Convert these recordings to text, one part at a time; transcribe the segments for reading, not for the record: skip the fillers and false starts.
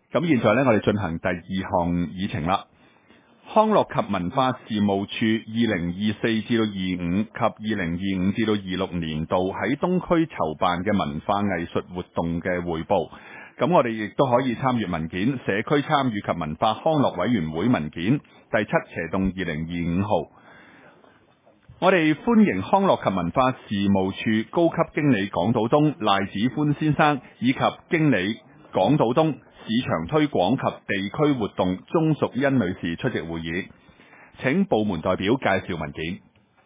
咁現在呢，我哋進行第二項議程啦。康樂及文化事務處2024至到25及2025至到26年度喺東區籌辦嘅文化藝術活動嘅匯報。咁我哋亦都可以參閱文件，社區參與及文化康樂委員會文件第7/2025號。我哋歡迎康樂及文化事務處高級經理港島東賴子歡先生以及經理港島東市場推廣及地區活動鍾淑欣女士出席會議。請部門代表介紹文件。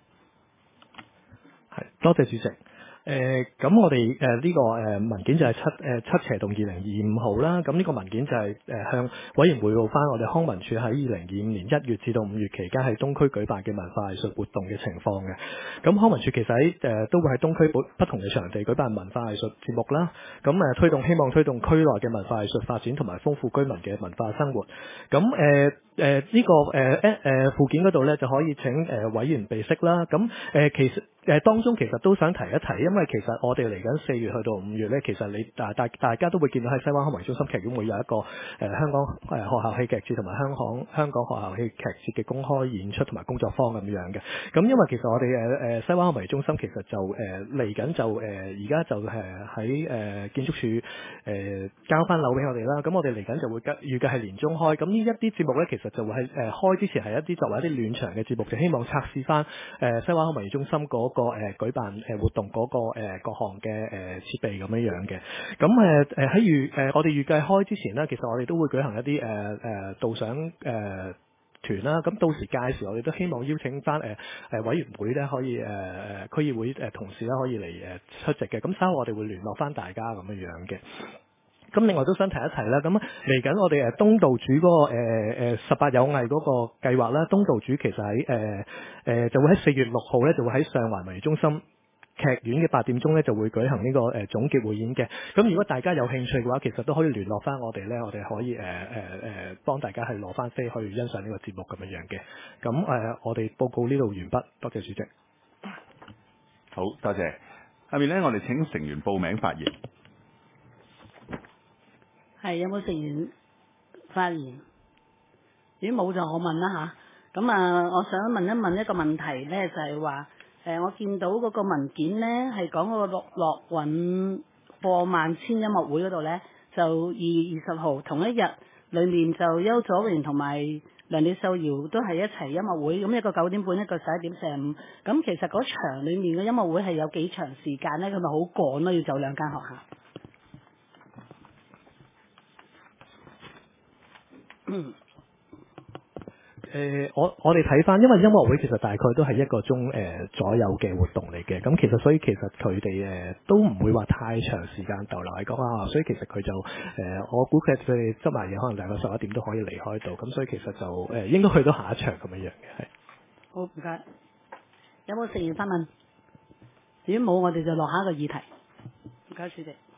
係，多謝主席。咁我哋呢個文件就係7/2025號啦。咁呢個文件就係向委員匯報翻我哋康文署喺2025年1月至到5月期間喺東區舉辦嘅文化藝術活動嘅情況嘅。咁康文署其實都會喺東區不同嘅場地舉辦文化藝術節目啦。咁希望推動區內嘅文化藝術發展同埋豐富居民嘅文化生活。咁呢個附件嗰度咧就可以請委員備悉啦。咁其實當中其實都想提一提，因為其實我哋嚟緊4月去到5月咧，其實大家都會見到喺西灣康文中心劇院會有一個香港學校戲劇節同埋香港學校戲劇節嘅公開演出同埋工作坊咁樣嘅。咁因為其實我哋西灣康文中心其實就嚟緊就而家就喺建築署交翻樓俾我哋啦。咁我哋嚟緊就會預計係年中開。咁呢一啲節目咧，其實就會喺開之前係一啲作為一啲暖場嘅節目，就希望測試翻西灣康文中心嗰個舉辦活動嗰個各項嘅設備咁樣樣嘅。咁喺我哋預計開之前呢，其實我哋都會舉行一啲導賞團啦。咁到時屆時我哋都希望邀請翻委員會咧，可以區議會同事咧可以嚟出席嘅。咁稍後我哋會聯絡翻大家咁樣樣嘅。咁另外都想提一提啦，咁嚟緊我哋東道主嗰個18有藝嗰個計劃啦，東道主其實喺就會喺4月6號咧，就會喺上環文娛中心劇院嘅8點鐘咧就會舉行呢個總結匯演嘅。咁如果大家有興趣嘅話，其實都可以聯絡翻我哋咧，我哋可以幫大家係攞翻飛去欣賞呢個節目咁樣樣嘅。咁我哋報告呢度完畢，多謝主席。 好，多謝。下面咧，我哋請成員報名發言。 係，有冇成員發言？如果冇就我問啦吓。咁我想問一個問題咧，就係話我見到嗰個文件咧係講嗰個樂韻播萬千音樂會嗰度咧，就2月20號同一日裏面就邱佐榮同埋梁李秀瑤都係一齊音樂會，咁一個9點半，一個11:45。咁其實嗰場裏面嘅音樂會係有幾長時間咧？佢咪好趕咯，要走兩間學校。 我哋睇翻，因為音樂會其實大概都係1個鐘左右嘅活動嚟嘅，咁所以其實佢哋都唔會話太長時間逗留喺嗰間學校，所以其實佢就我估佢哋執埋嘢，可能大概11點都可以離開到，咁所以其實就應該去到下一場咁樣樣嘅，係。 好，唔該。有冇成員發問？如果冇，我哋就落下一個議題。唔該，主席。